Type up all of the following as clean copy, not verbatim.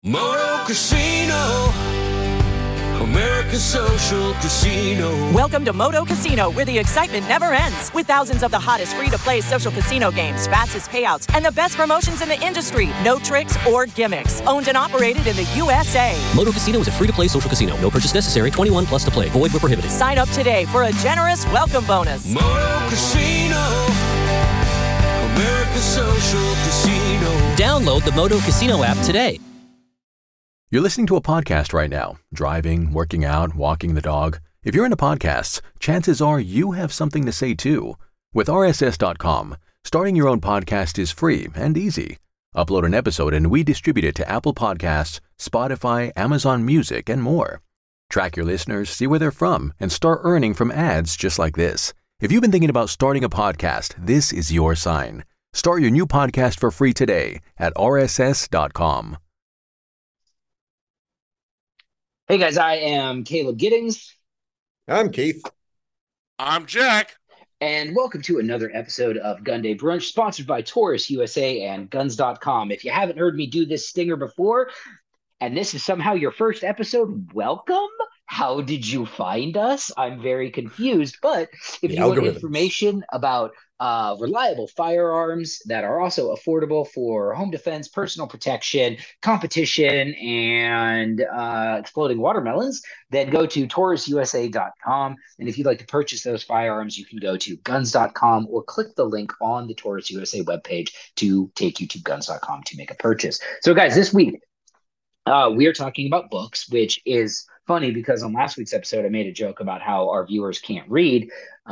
Moto Casino, American Social Casino. Welcome to Moto Casino, where the excitement never ends. With thousands of the hottest free-to-play social casino games, fastest payouts, and the best promotions in the industry. No tricks or gimmicks. Owned and operated in the USA. Moto Casino is a free-to-play social casino. No purchase necessary. 21 plus to play. Void where prohibited. Sign up today for a generous welcome bonus. Moto Casino, American Social Casino. Download the Moto Casino app today. You're listening to a podcast right now, driving, working out, walking the dog. If you're into podcasts, chances are you have something to say too. With RSS.com, starting your own podcast is free and easy. Upload an episode and we distribute it to Apple Podcasts, Spotify, Amazon Music, and more. Track your listeners, see where they're from, and start earning from ads just like this. If you've been thinking about starting a podcast, this is your sign. Start your new podcast for free today at RSS.com. Hey guys, I am Caleb Giddings. I'm Keith. I'm Jack. And welcome to another episode of Gun Day Brunch, sponsored by Taurus USA and Guns.com. If you haven't heard me do this stinger before, and this is somehow your first episode, welcome. How did you find us? I'm very confused. But if you want information about reliable firearms that are also affordable for home defense, personal protection, competition, and exploding watermelons, then go to TaurusUSA.com. And if you'd like to purchase those firearms, you can go to Guns.com or click the link on the Taurus USA webpage to take you to Guns.com to make a purchase. So guys, this week, we are talking about books, which is funny because on last week's episode, I made a joke about how our viewers can't read.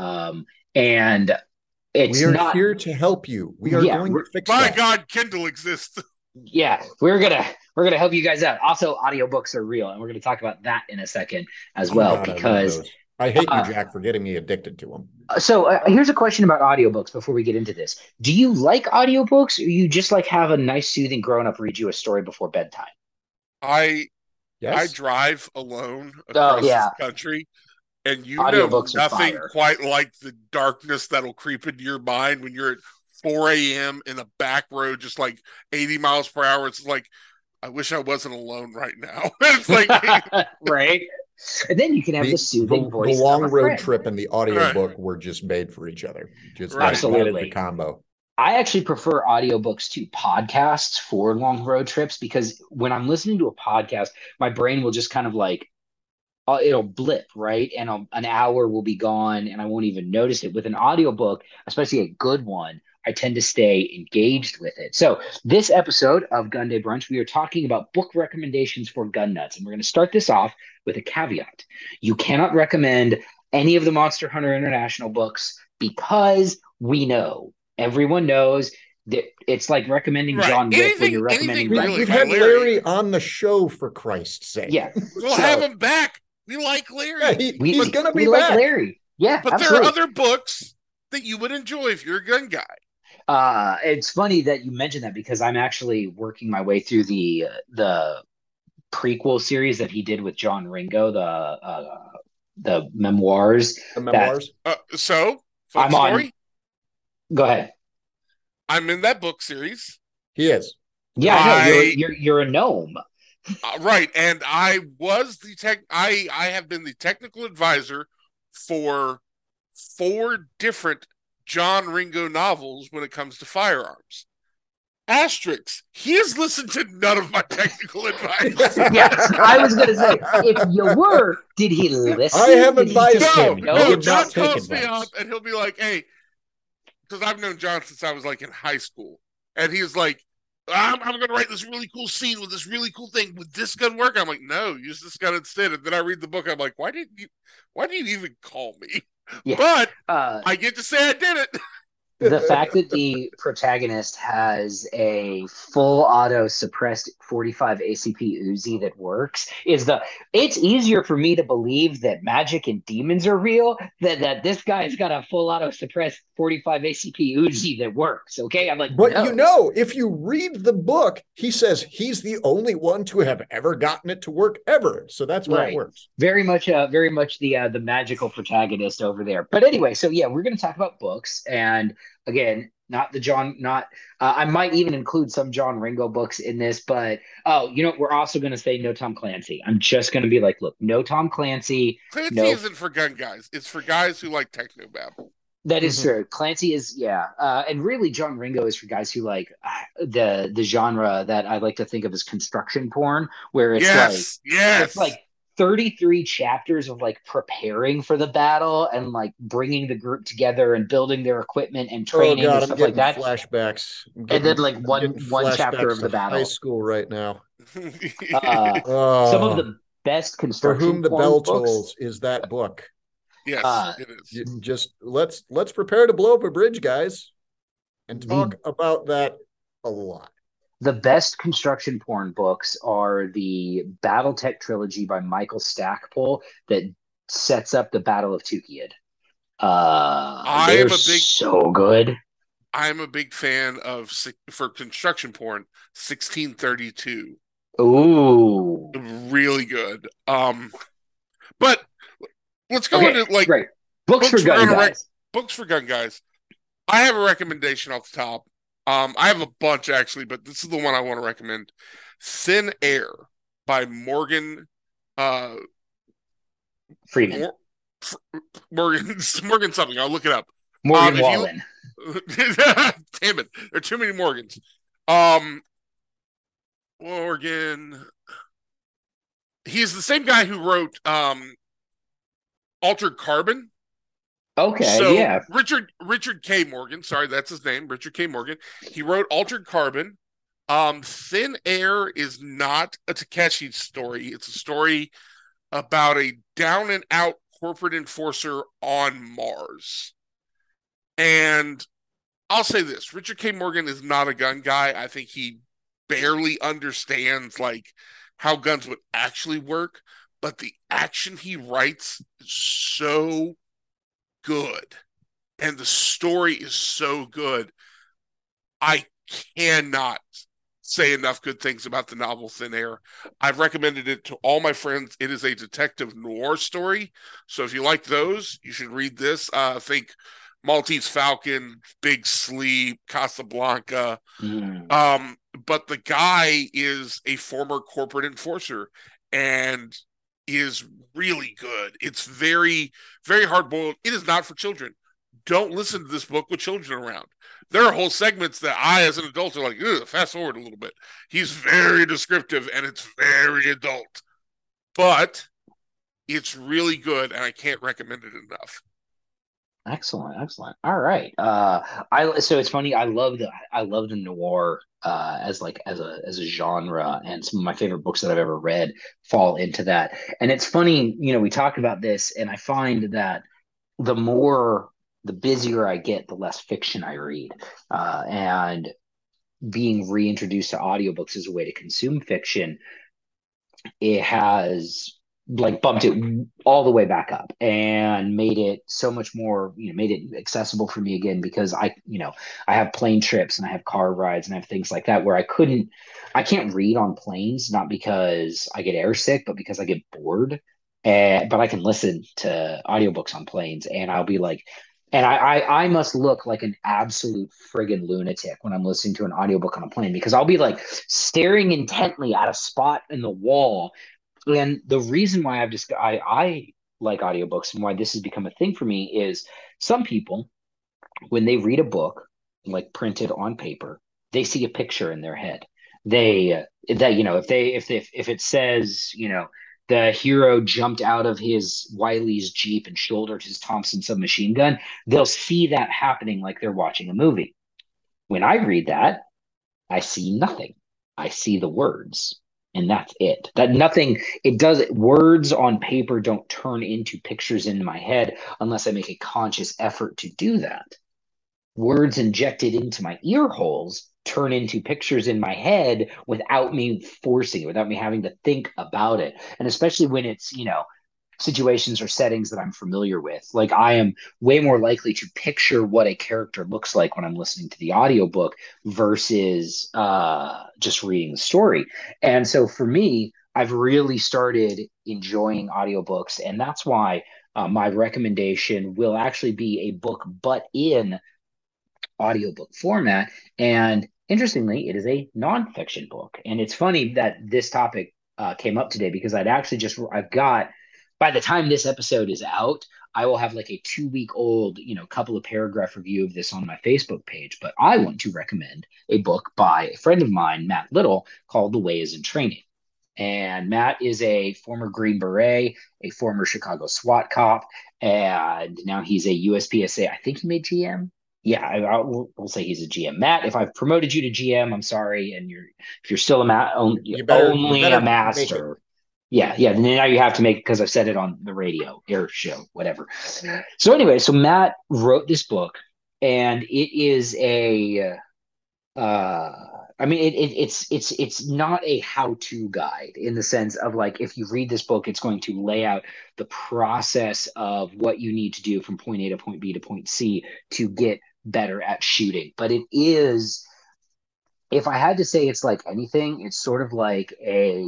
And we are here to help you. We are going to fix My that. God, Kindle exists. Yeah, we're gonna help you guys out. Also, audiobooks are real, and we're gonna talk about that in a second as well. Because I hate you, Jack, for getting me addicted to them. So here's a question about audiobooks before we get into this. Do you like audiobooks, or you just like have a nice, soothing grown-up read you a story before bedtime? I drive alone across this country, and you know nothing quite like the darkness that'll creep into your mind when you're at 4 a.m. in a back road, just like 80 miles per hour. It's like, I wish I wasn't alone right now. It's like, right. And then you can have the soothing voice. The long road trip and the audiobook were just made for each other. Just absolutely the combo. I actually prefer audiobooks to podcasts for long road trips because when I'm listening to a podcast, my brain will just kind of like, it'll blip, right? And an hour will be gone and I won't even notice it. With an audiobook, especially a good one, I tend to stay engaged with it. So this episode of Gun Day Brunch, we are talking about book recommendations for gun nuts. And we're going to start this off with a caveat. You cannot recommend any of the Monster Hunter International books because everyone knows that it's like recommending John Wick when you're recommending. We've had Larry on the show, for Christ's sake. Yeah, we'll have him back. We like Larry. Yeah, he's going to be back. Like Larry. Yeah, but absolutely. There are other books that you would enjoy if you're a gun guy. It's funny that you mentioned that because I'm actually working my way through the prequel series that he did with John Ringo, the memoirs. The memoirs. I'm story. on. Go ahead. I'm in that book series. He is. Yeah, I know. You're a gnome. Right, and I was I have been the technical advisor for 4 different John Ringo novels when it comes to firearms. Asterix, he has listened to none of my technical advice. Yes, I was going to say, if you were, did he listen? I have advised him. No, John calls me up and he'll be like, hey, because I've known John since I was like in high school. And he's like, I'm going to write this really cool scene with this really cool thing. Would this gun work? I'm like, no, use this gun instead. And then I read the book. I'm like, why do you even call me? Yeah. But I get to say I did it. The fact that the protagonist has a full auto suppressed 45 ACP Uzi that works it's easier for me to believe that magic and demons are real than that this guy's got a full auto suppressed 45 ACP Uzi that works. Okay. I'm like, but no. If you read the book, he says he's the only one to have ever gotten it to work ever. So that's why it works. Very much the magical protagonist over there. But anyway, so yeah, we're going to talk about books. And again, not the John, not I might even include some John Ringo books in this, but we're also going to say no Tom Clancy. I'm just going to be like, look, no Tom Clancy. Clancy No, isn't for gun guys. It's for guys who like techno babble. that is true. Clancy is, yeah, and really John Ringo is for guys who like the genre that I like to think of as construction porn, where it's it's like 33 chapters of like preparing for the battle and like bringing the group together and building their equipment and training and stuff like that. Flashbacks, and then like one chapter of the battle. High school right now. Some of the best construction. For whom the bell tolls is that book. Yes, it is. Just let's prepare to blow up a bridge, guys, and talk about that a lot. The best construction porn books are the BattleTech trilogy by Michael Stackpole that sets up the Battle of Tukeyed. They're so good. I'm a big fan of, for construction porn, 1632. Ooh, really good. But let's go into like books for gun guys. Books for gun guys. I have a recommendation off the top. I have a bunch actually, but this is the one I want to recommend. Thin Air by Morgan Freeman. Morgan something. I'll look it up. Morgan Wallen. Damn it. There are too many Morgans. Morgan. He's the same guy who wrote Altered Carbon. Okay, so yeah. Richard K. Morgan, sorry, that's his name, Richard K. Morgan. He wrote Altered Carbon. Thin Air is not a Takeshi story. It's a story about a down and out corporate enforcer on Mars. And I'll say this, Richard K. Morgan is not a gun guy. I think he barely understands like how guns would actually work, but the action he writes is so good and the story is so good. I cannot say enough good things about the novel Thin Air. I've recommended it to all my friends. It is a detective noir story, so if you like those, you should read this. Think Maltese Falcon, Big Sleep, Casablanca. But the guy is a former corporate enforcer and is really good. It's very, very hard-boiled. It is not for children. Don't listen to this book with children around. There are whole segments that I, as an adult, are like, ugh, fast forward a little bit. He's very descriptive, and it's very adult. But it's really good, and I can't recommend it enough. Excellent. All right. So it's funny. I love the noir as a genre, and some of my favorite books that I've ever read fall into that. And it's funny, we talk about this, and I find that the busier I get, the less fiction I read. And being reintroduced to audiobooks as a way to consume fiction, it has like bumped it all the way back up and made it so much more, made it accessible for me again, because I have plane trips and I have car rides and I have things like that where I can't read on planes, not because I get airsick, but because I get bored. But I can listen to audiobooks on planes, and I'll be like, and I must look like an absolute friggin' lunatic when I'm listening to an audiobook on a plane, because I'll be like staring intently at a spot in the wall. And the reason why I like audiobooks and why this has become a thing for me is some people, when they read a book like printed on paper, they see a picture in their head. If it says, the hero jumped out of his Wiley's Jeep and shouldered his Thompson submachine gun, they'll see that happening like they're watching a movie. When I read that, I see nothing. I see the words. And that's it. Words on paper don't turn into pictures in my head unless I make a conscious effort to do that. Words injected into my ear holes turn into pictures in my head without me forcing it, without me having to think about it. And especially when it's, situations or settings that I'm familiar with. Like, I am way more likely to picture what a character looks like when I'm listening to the audiobook versus just reading the story. And so for me, I've really started enjoying audiobooks, and that's why my recommendation will actually be a book, but in audiobook format. And interestingly, it is a nonfiction book. And it's funny that this topic came up today because I've got, by the time this episode is out, I will have like a 2-week old, couple of paragraph review of this on my Facebook page. But I want to recommend a book by a friend of mine, Matt Little, called The Way is in Training. And Matt is a former Green Beret, a former Chicago SWAT cop, and now he's a USPSA. I think he made GM. Yeah, we'll say he's a GM. Matt, if I've promoted you to GM, I'm sorry, and if you're still only a master. Yeah. Then now you have to make, because I've said it on the radio, air show, whatever. So anyway, so Matt wrote this book, and it is it's not a how-to guide in the sense of like, if you read this book, it's going to lay out the process of what you need to do from point A to point B to point C to get better at shooting. But it is, if I had to say it's like anything, it's sort of like a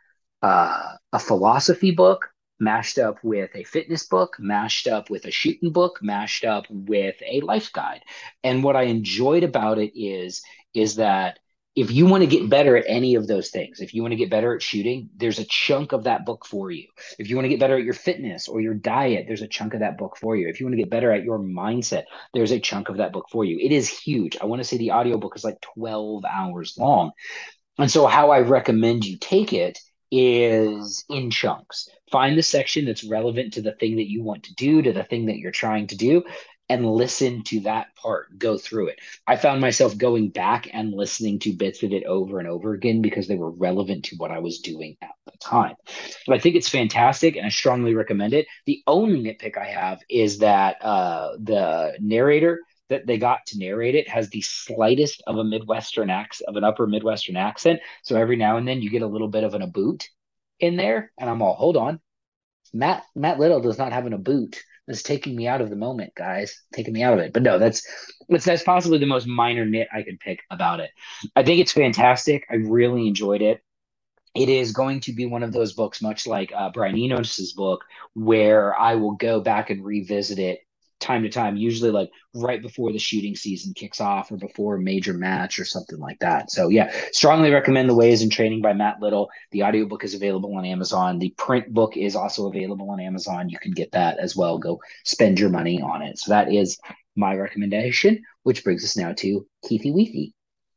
philosophy book mashed up with a fitness book, mashed up with a shooting book, mashed up with a life guide. And what I enjoyed about it is that if you want to get better at any of those things, if you want to get better at shooting, there's a chunk of that book for you. If you want to get better at your fitness or your diet, there's a chunk of that book for you. If you want to get better at your mindset, there's a chunk of that book for you. It is huge. I want to say the audiobook is like 12 hours long. And so how I recommend you take it is in chunks. Find the section that's relevant to the thing that you want to do, to the thing that you're trying to do, and listen to that part, go through it. I found myself going back and listening to bits of it over and over again because they were relevant to what I was doing at the time. But I think it's fantastic, and I strongly recommend it. The only nitpick I have is that the narrator that they got to narrate it has the slightest of an upper Midwestern accent. So every now and then you get a little bit of an aboot in there, and I'm all, hold on. Matt Little does not have an aboot. That's taking me out of the moment, guys. Taking me out of it. But no, that's possibly the most minor nit I could pick about it. I think it's fantastic. I really enjoyed it. It is going to be one of those books, much like Brian Enos's book, where I will go back and revisit it time to time, usually like right before the shooting season kicks off or before a major match or something like that. So yeah, strongly recommend The Way is in Training by Matt Little. The audiobook is available on Amazon. The print book is also available on Amazon. You can get that as well. Go spend your money on it. So that is my recommendation, which brings us now to Keithy Weethy.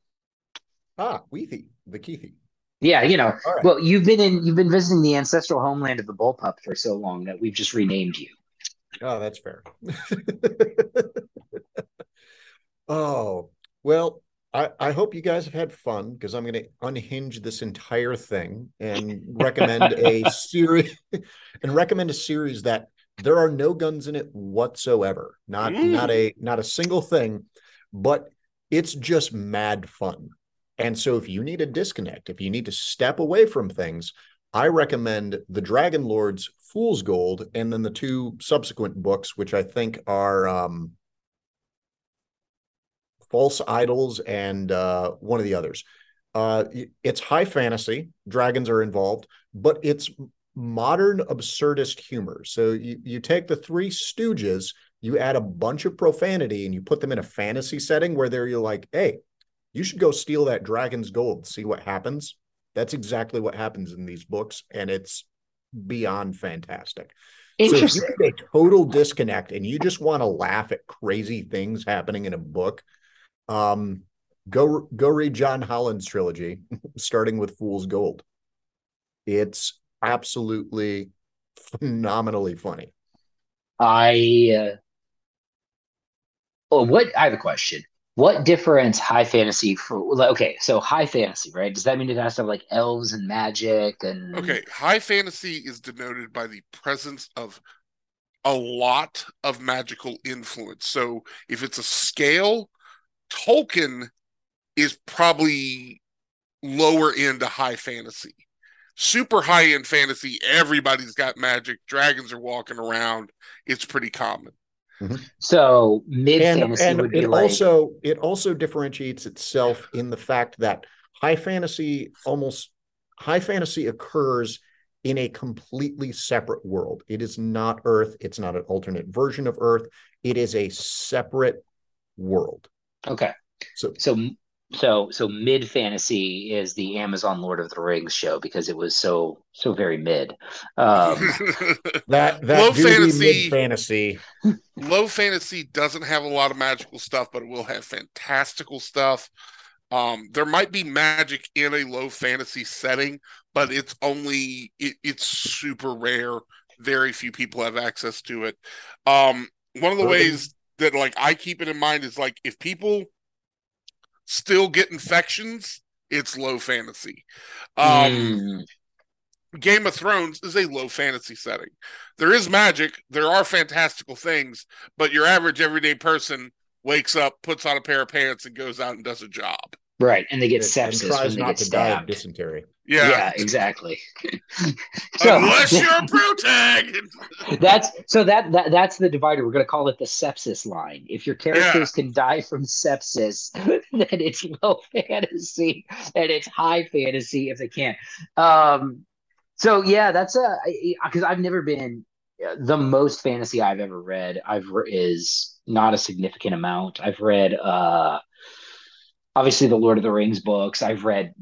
Weethy, the Keithy. Yeah, right. Well, you've been visiting the ancestral homeland of the bullpup for so long that we've just renamed you. Oh, that's fair. Oh, well, I hope you guys have had fun, because I'm going to unhinge this entire thing and recommend a series that there are no guns in it whatsoever. Not a single thing, but it's just mad fun. And so if you need a disconnect, if you need to step away from things, I recommend the Dragon Lord's Fool's Gold, and then the two subsequent books, which I think are False Idols and one of the others. It's high fantasy. Dragons are involved, but it's modern absurdist humor. So you take the Three Stooges, you add a bunch of profanity, and you put them in a fantasy setting where you're like, hey, you should go steal that dragon's gold, see what happens. That's exactly what happens in these books, and it's beyond fantastic. So if you get a total disconnect and you just want to laugh at crazy things happening in a book, go read John Holland's trilogy, starting with Fool's Gold. It's absolutely phenomenally funny. I have a question. What difference high fantasy so high fantasy, right? Does that mean it has to have like elves and magic and... Okay, high fantasy is denoted by the presence of a lot of magical influence. So if it's a scale, Tolkien is probably lower into high fantasy. Super high end fantasy, everybody's got magic, dragons are walking around. It's pretty common. Mm-hmm. So mid fantasy would be it also differentiates itself in the fact that high fantasy occurs in a completely separate world. It is not Earth. It's not an alternate version of Earth. It is a separate world. Okay. So So mid fantasy is the Amazon Lord of the Rings show because it was so very mid. Um, that Low do be mid fantasy. fantasy. Low fantasy doesn't have a lot of magical stuff, but it will have fantastical stuff. There might be magic in a low fantasy setting, but it's super rare. Very few people have access to it. One of the ways that like I keep it in mind is like if people still get infections, it's low fantasy. Game of Thrones is a low fantasy setting. There is magic, there are fantastical things, but your average everyday person wakes up, puts on a pair of pants, and goes out and does a job. Right, and they get And sepsis tries when they not get to die of stabbed. dysentery. Yeah, exactly. Unless you're a protag. That's the divider. We're going to call it the sepsis line. If your characters can die from sepsis, then it's low fantasy, and it's high fantasy if they can't. So yeah, that's because I've never been the most fantasy I've ever read. Is not a significant amount. I've read obviously the Lord of the Rings books. I've read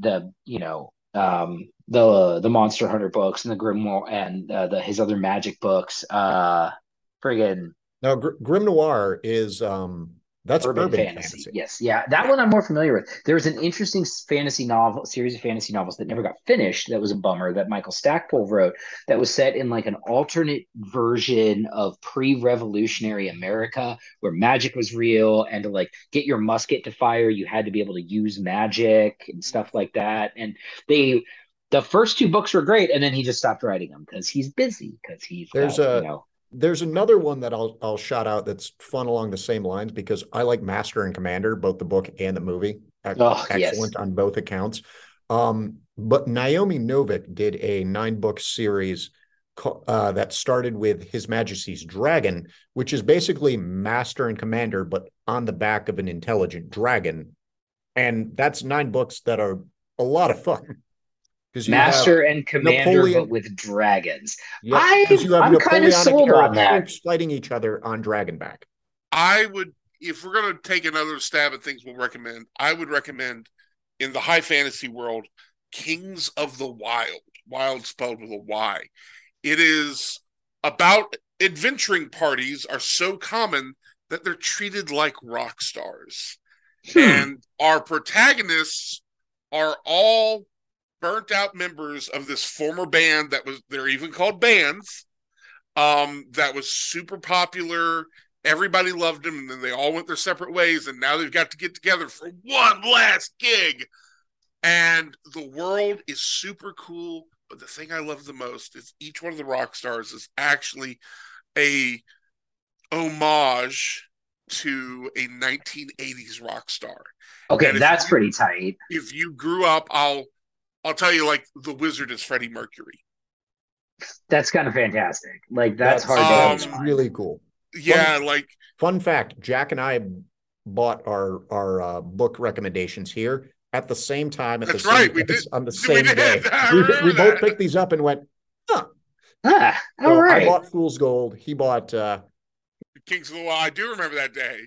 the Monster Hunter books and the Grimoire and his other magic books. Friggin' Now, Grim Noir is that's urban fantasy. Yes, yeah, that one I'm more familiar with. There was an interesting series of fantasy novels that never got finished. That was a bummer that Michael Stackpole wrote. That was set in like an alternate version of pre-revolutionary America, where magic was real, and to like get your musket to fire, you had to be able to use magic and stuff like that. And the first two books were great, and then he just stopped writing them because he's busy. Because there's another one that I'll shout out that's fun along the same lines because I like Master and Commander, both the book and the movie. Excellent on both accounts. But Naomi Novik did a 9-book series that started with His Majesty's Dragon, which is basically Master and Commander, but on the back of an intelligent dragon. And that's 9 books that are a lot of fun. Master and Commander, but with dragons. Because you have I'm kind of sold on that. Troops fighting each other on Dragonback. I would, if we're going to take another stab at things we'll recommend, I would recommend in the high fantasy world, Kings of the Wild. Wild spelled with a Y. It is about adventuring parties are so common that they're treated like rock stars. And our protagonists are all burnt out members of this former band they're even called bands, that was super popular. Everybody loved them, and then they all went their separate ways, and now they've got to get together for one last gig. And the world is super cool, but the thing I love the most is each one of the rock stars is actually a homage to a 1980s rock star. Okay, that's pretty tight. If you grew up, I'll tell you, like, the Wizard is Freddie Mercury. That's kind of fantastic. Like, that's hard to really cool. Yeah, fun fact, Jack and I bought our book recommendations here at the same time. That's right. We did on the same day. We both picked these up and went, all right. I bought Fool's Gold. He bought Kings of the Wild. I do remember that day.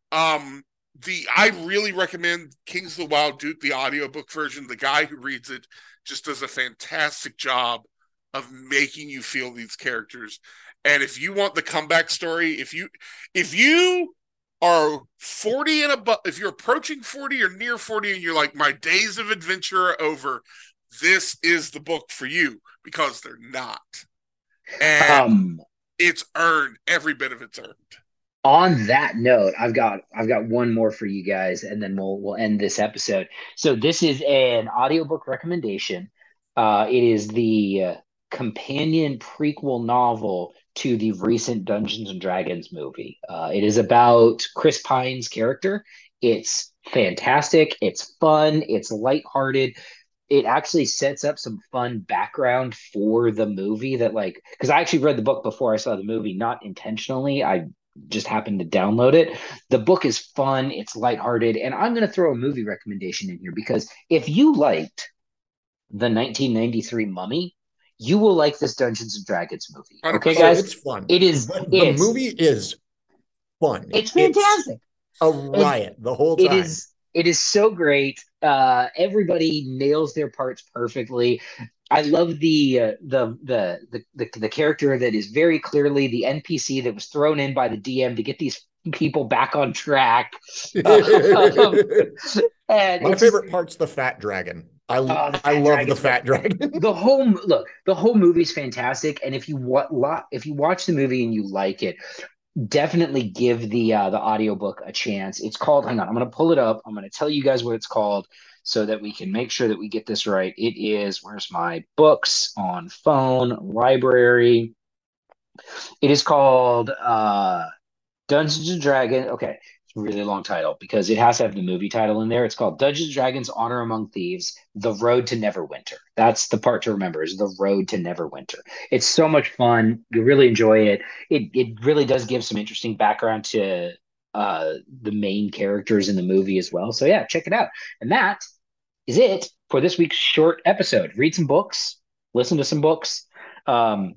I really recommend Kings of the Wild Duke, the audiobook version. The guy who reads it just does a fantastic job of making you feel these characters. And if you want the comeback story, if you are 40 and above, if you're approaching 40 or near 40 and you're like, my days of adventure are over, this is the book for you, because they're not. And it's earned. Every bit of it's earned. On that note, I've got one more for you guys, and then we'll end this episode. So this is an audiobook recommendation. It is the companion prequel novel to the recent Dungeons and Dragons movie. It is about Chris Pine's character. It's fantastic. It's fun. It's lighthearted. It actually sets up some fun background for the movie that, like, because I actually read the book before I saw the movie, not intentionally. I just happened to download it. The book is fun. It's lighthearted. And I'm going to throw a movie recommendation in here because if you liked the 1993 Mummy, you will like this Dungeons and Dragons movie. Okay, guys? It's fun. It is. The movie is fun. It's fantastic. a riot the whole time. It is so great. Everybody nails their parts perfectly. I love the character that is very clearly the NPC that was thrown in by the DM to get these people back on track. And my favorite part's the fat dragon. I love the fat dragon. The whole movie's fantastic, and if you watch the movie and you like it, definitely give the audiobook a chance. It's called, hang on, I'm going to pull it up. I'm going to tell you guys what it's called so that we can make sure that we get this right. It is, where's my books on phone, library. It is called Dungeons and Dragons. Okay. It's a really long title because it has to have the movie title in there. It's called Dungeons and Dragons Honor Among Thieves, The Road to Neverwinter. That's the part to remember, is The Road to Neverwinter. It's so much fun. You really enjoy it. It really does give some interesting background to the main characters in the movie as well. So yeah, check it out. And that is it for this week's short episode. Read some books, listen to some books. One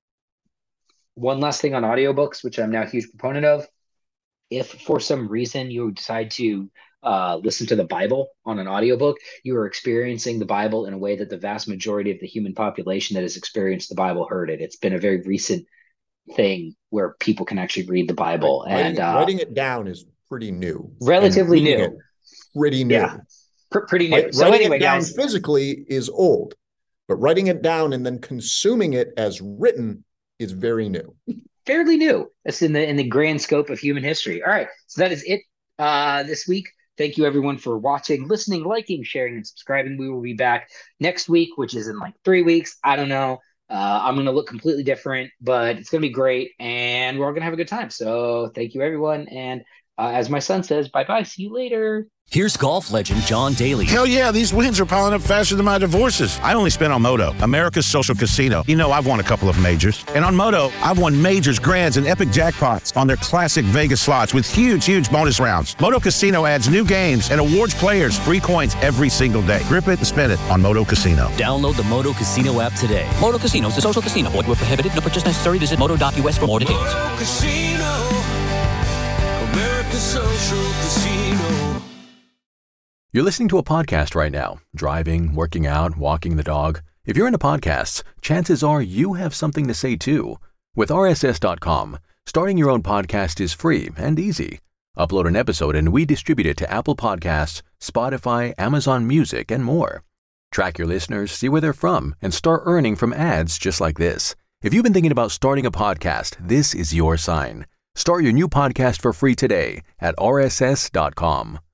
last thing on audiobooks, which I'm now a huge proponent of. If for some reason you decide to listen to the Bible on an audiobook, you are experiencing the Bible in a way that the vast majority of the human population that has experienced the Bible heard it. It's been a very recent thing where people can actually read the Bible. Writing it down is pretty new. Relatively new. Pretty new. Yeah, pretty new. So writing it down physically is old, but writing it down and then consuming it as written is very new. Fairly new. That's in the grand scope of human history. All right. So that is it this week. Thank you everyone for watching, listening, liking, sharing, and subscribing. We will be back next week, which is in like 3 weeks. I don't know. I'm going to look completely different, but it's going to be great. And we're all going to have a good time. So thank you everyone. And as my son says, bye-bye. See you later. Here's golf legend John Daly. Hell yeah, these wins are piling up faster than my divorces. I only spent on Moto, America's social casino. You know, I've won a couple of majors. And on Moto, I've won majors, grands, and epic jackpots on their classic Vegas slots with huge, huge bonus rounds. Moto Casino adds new games and awards players free coins every single day. Grip it and spend it on Moto Casino. Download the Moto Casino app today. Moto Casino is a social casino. Void where prohibited. No purchase necessary. Visit moto.us for more details. Moto Casino, America's social casino. You're listening to a podcast right now, driving, working out, walking the dog. If you're into podcasts, chances are you have something to say too. With RSS.com, starting your own podcast is free and easy. Upload an episode and we distribute it to Apple Podcasts, Spotify, Amazon Music, and more. Track your listeners, see where they're from, and start earning from ads just like this. If you've been thinking about starting a podcast, this is your sign. Start your new podcast for free today at RSS.com.